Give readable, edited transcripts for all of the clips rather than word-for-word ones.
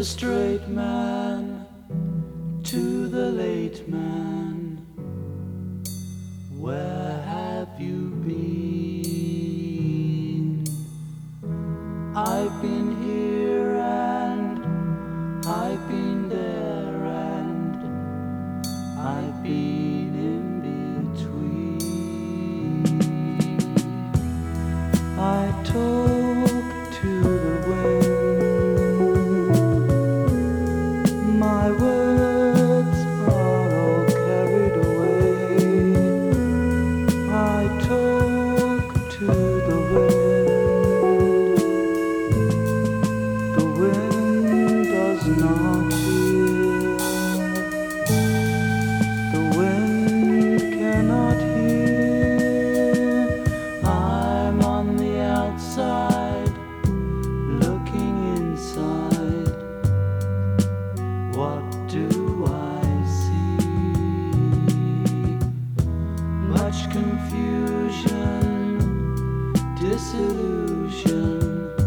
straight man to the late man. Where have you been? I've been here and I've been there and I've been in between. I talk to the wind. My words are all carried away. I talk to the wind. The wind does not hear. The wind cannot hear. I'm on the outside, looking inside. What do I see? Much confusion, disillusion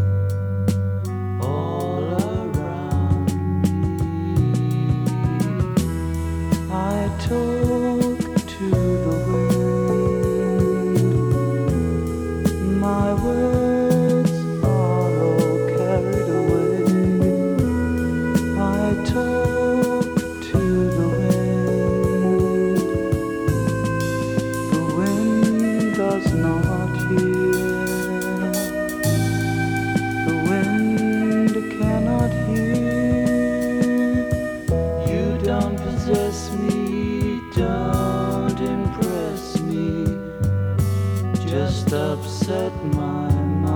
all around me. I talk to the wind. My words are all carried away. I talk to the wind. The wind does not hear. The wind cannot hear. You don't possess me, don't impress me, just upset my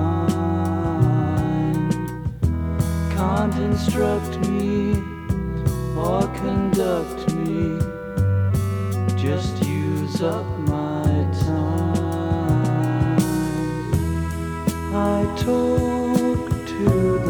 mind. Can't instruct me or conduct me, just use up my time. I talk to